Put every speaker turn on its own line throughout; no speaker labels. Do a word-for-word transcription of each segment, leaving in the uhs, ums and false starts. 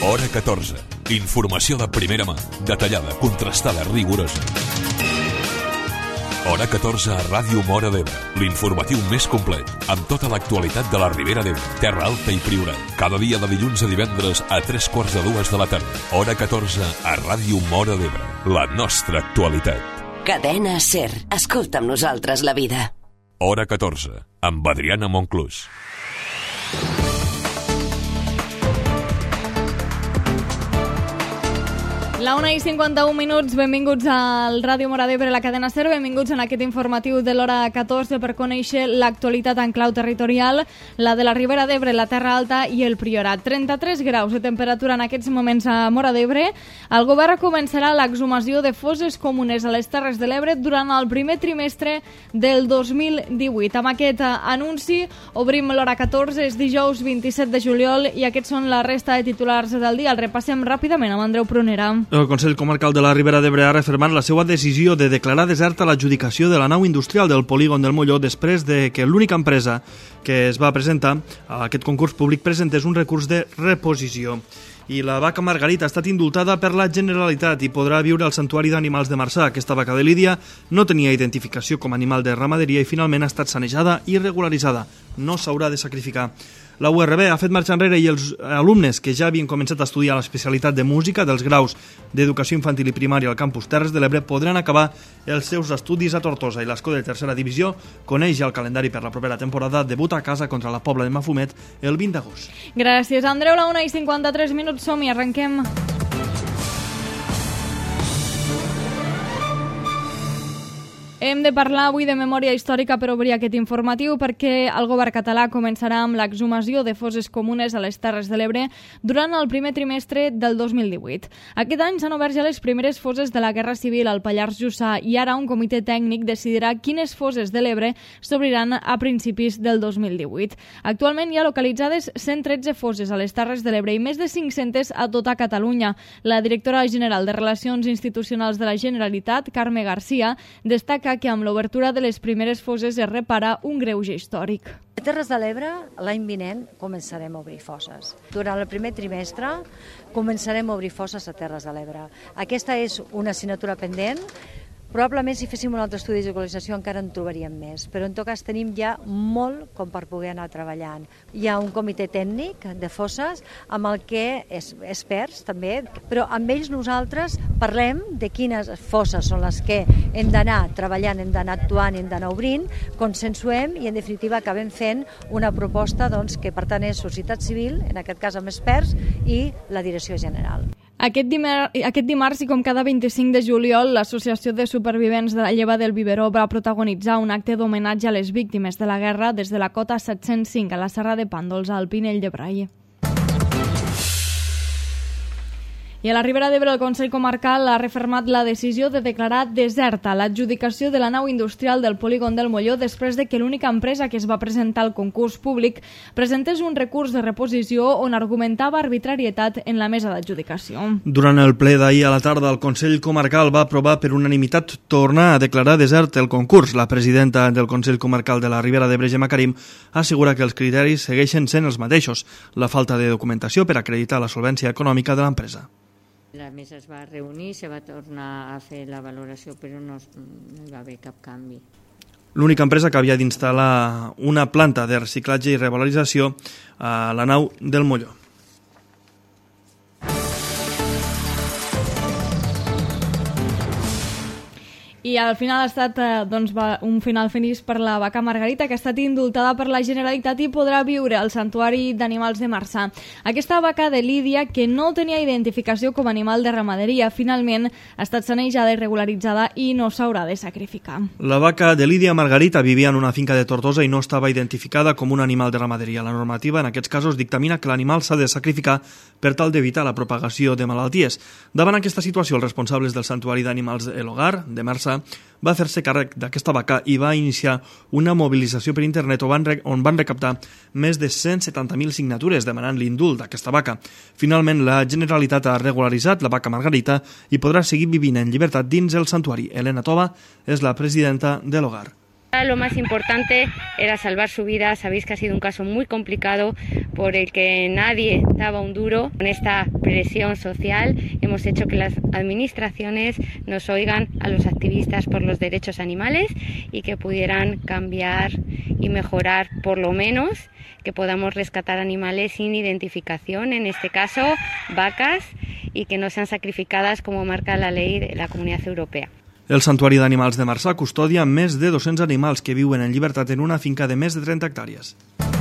Hora catorze. Informació de primera mà, detallada, contrastada, rigorosa. Hora catorze a Ràdio Móra d'Ebre, l'informatiu més complet, amb tota l'actualitat de la Ribera d'Ebre, Terra Alta i Priorat. Cada dia de dilluns a divendres a tres quarts de dues de la tarda. Hora catorze a Ràdio Móra d'Ebre, la nostra actualitat.
Cadena SER. Escolta amb nosaltres la vida.
Hora catorze, amb Adriana Monclús.
La una i cinquanta-un minuts, benvinguts al Ràdio Móra d'Ebre, la cadena SER, benvinguts en aquest informatiu de l'hora catorze per conèixer l'actualitat en clau territorial, la de la Ribera d'Ebre, la Terra Alta i el Priorat. trenta-tres graus de temperatura en aquests moments a Móra d'Ebre. El govern començarà l'exhumació de fosses comunes a les Terres de l'Ebre durant el primer trimestre del dos mil divuit. Amb aquest anunci obrim l'hora catorze, és dijous vint-i-set de juliol i aquests són la resta de titulars del dia. El repassem ràpidament amb Andreu Prunera.
El Consell Comarcal de la Ribera d'Ebre ha refermat la seva decisió de declarar deserta l'adjudicació de la nau industrial del polígon del Molló després de que l'única empresa que es va presentar a aquest concurs públic presentés un recurs de reposició. I la vaca Margarita ha estat indultada per la Generalitat i podrà viure al Santuari d'Animals de Marçà. Aquesta vaca de Lídia no tenia identificació com a animal de ramaderia i finalment ha estat sanejada i regularitzada. No s'haurà de sacrificar. La U R B ha fet marxa enrere i els alumnes que ja havien començat a estudiar l'especialitat de música dels graus d'Educació Infantil i Primària al campus Terres de l'Ebre podran acabar els seus estudis a Tortosa i l'Escó de tercera divisió coneix ja el calendari per la propera temporada, debuta a casa contra la Pobla de Mafumet el vint d'agost.
Gràcies, Andreu. La una i cinquanta-tres minuts som i arrenquem. Hem de parlar avui de memòria històrica per obrir aquest informatiu perquè el govern català començarà amb l'exhumació de fosses comunes a les Terres de l'Ebre durant el primer trimestre del dos mil divuit. Aquest any s'han obert ja les primeres fosses de la Guerra Civil al Pallars Jussà i ara un comitè tècnic decidirà quines fosses de l'Ebre s'obriran a principis del dos mil divuit. Actualment hi ha localitzades cent tretze fosses a les Terres de l'Ebre i més de cinc-centes a tota Catalunya. La directora general de Relacions Institucionals de la Generalitat, Carme Garcia, destaca que amb l'obertura de les primeres fosses es repara un greuge històric.
A Terres de l'Ebre, l'any vinent, començarem a obrir fosses. Durant el primer trimestre començarem a obrir fosses a Terres de l'Ebre. Aquesta és una assignatura pendent. Probablement si féssim un altre estudi de localització encara en trobaríem més, però en tot cas tenim ja molt com per poder anar treballant. Hi ha un comitè tècnic de fosses amb el que és experts també, però amb ells nosaltres parlem de quines fosses són les que hem d'anar treballant, hem d'anar actuant, hem d'anar obrint, consensuem i en definitiva acabem fent una proposta doncs, que per tant és societat civil, en aquest cas amb experts, i la direcció general.
Aquest, dimar aquest dimarts i com cada vint-i-cinc de juliol, l'Associació de Supervivents de la Lleva del Biberó va protagonitzar un acte d'homenatge a les víctimes de la guerra des de la cota set-cents cinc a la Serra de Pàndols, al Pinell de Brai. I a la Ribera d'Ebre el Consell Comarcal ha refermat la decisió de declarar deserta l'adjudicació de la nau industrial del polígon del Molló després de que l'única empresa que es va presentar al concurs públic presentés un recurs de reposició on argumentava arbitrarietat en la mesa d'adjudicació.
Durant el ple d'ahir a la tarda, el Consell Comarcal va aprovar per unanimitat tornar a declarar desert el concurs. La presidenta del Consell Comarcal de la Ribera d'Ebre, Gemma Karim, assegura que els criteris segueixen sent els mateixos, la falta de documentació per acreditar la solvència econòmica de l'empresa.
La mesa es va reunir, se va tornar a fer la valoració, però no, no hi va haver cap canvi.
L'única empresa que havia d'instal·lar una planta de reciclatge i revalorització a la nau del Molló.
I al final ha estat eh, doncs, va, un final feliç per la vaca Margarita, que ha estat indultada per la Generalitat i podrà viure al Santuari d'Animals de Marçà. Aquesta vaca de Lídia, que no tenia identificació com a animal de ramaderia, finalment ha estat sanejada i regularitzada i no s'haurà de sacrificar.
La vaca de Lídia Margarita vivia en una finca de Tortosa i no estava identificada com un animal de ramaderia. La normativa en aquests casos dictamina que l'animal s'ha de sacrificar per tal d'evitar la propagació de malalties. Davant aquesta situació, els responsables del Santuari d'Animals El Hogar de Marçà va fer-se càrrec d'aquesta vaca i va iniciar una mobilització per internet on van recaptar més de cent setanta mil signatures demanant l'indult d'aquesta vaca. Finalment, la Generalitat ha regularitzat la vaca Margarita i podrà seguir vivint en llibertat dins el santuari. Helena Tova és la presidenta de l'Hogar.
Lo más importante era salvar su vida. Sabéis que ha sido un caso muy complicado por el que nadie daba un duro. Con esta presión social hemos hecho que las administraciones nos oigan a los activistas por los derechos animales y que pudieran cambiar y mejorar, por lo menos, que podamos rescatar animales sin identificación, en este caso vacas, y que no sean sacrificadas como marca la ley de la Comunitat Europea.
El Santuari d'Animals de Marçà custodia més de dos-cents animals que viuen en llibertat en una finca de més de trenta hectàrees.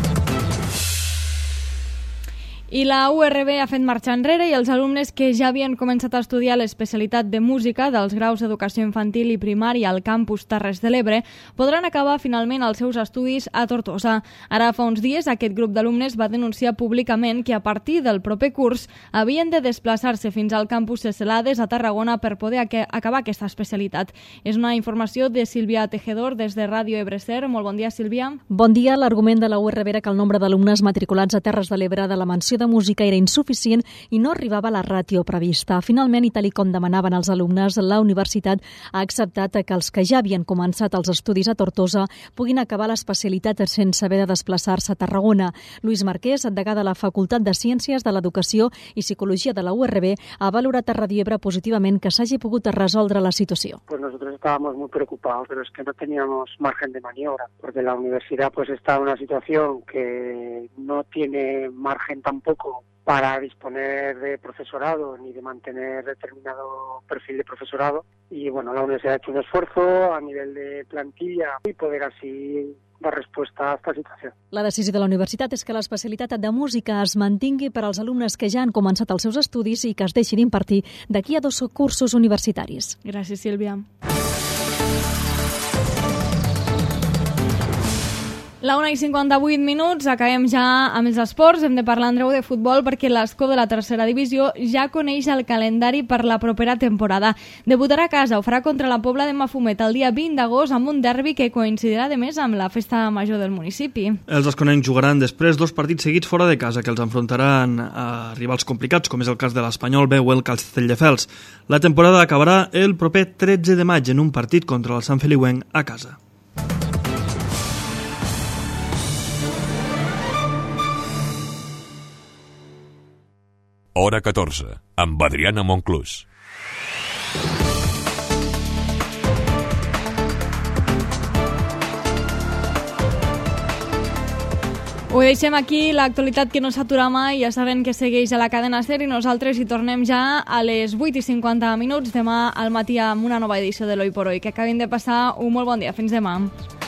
I la U R B ha fet marxa enrere i els alumnes que ja havien començat a estudiar l'especialitat de música dels graus d'educació infantil i primària al campus Terres de l'Ebre podran acabar finalment els seus estudis a Tortosa. Ara fa uns dies aquest grup d'alumnes va denunciar públicament que a partir del proper curs havien de desplaçar-se fins al campus de Celades a Tarragona per poder acabar aquesta especialitat. És una informació de Sílvia Tejedor des de Ràdio Ebreser. Molt bon dia, Sílvia.
Bon dia. L'argument de la U R B era que el nombre d'alumnes matriculats a Terres de l'Ebre de la menció de música era insuficient i no arribava a la ràtio prevista. Finalment, i tal i com demanaven els alumnes, la universitat ha acceptat que els que ja havien començat els estudis a Tortosa puguin acabar l'especialitat sense haver de desplaçar-se a Tarragona. Lluís Marquès, degà de la Facultat de Ciències de l'Educació i Psicologia de la U R B, ha valorat a Ràdio Ebre positivament que s'hagi pogut resoldre la situació.
Pues nosotros estábamos muy preocupados, pero es que no teníamos margen de maniobra, porque la universidad pues está en una situación que no tiene margen tampoco para disponer de profesorado ni de mantener determinado perfil de profesorado. Y bueno, la universidad ha hecho un esfuerzo a nivel de plantilla y poder así dar resposta a aquesta situació.
La decisió de la universitat és que l'especialitat de música es mantingui per als alumnes que ja han començat els seus estudis i que es deixin impartir d'aquí a dos cursos universitaris.
Gràcies, Sílvia. La una i cinquanta-vuit minuts, acabem ja amb els esports. Hem de parlar, Andreu, de futbol perquè l'Escó de la tercera divisió ja coneix el calendari per la propera temporada. Debutarà a casa, ho farà contra la Pobla de Mafumet el dia vint d'agost amb un derbi que coincidirà de més amb la festa major del municipi.
Els esconencs jugaran després dos partits seguits fora de casa que els enfrontaran a rivals complicats, com és el cas de l'Espanyol B o el Castelldefels. La temporada acabarà el proper tretze de maig en un partit contra el Sant Feliuenc a casa.
Hora catorze, amb Adriana Monclús.
Ho deixem aquí, l'actualitat que no s'atura mai, ja saben que segueix a la cadena SER i nosaltres hi tornem ja a les vuit i cinquanta minuts demà al matí amb una nova edició de l'Hoy por Hoy. Que acabin de passar un molt bon dia. Fins demà.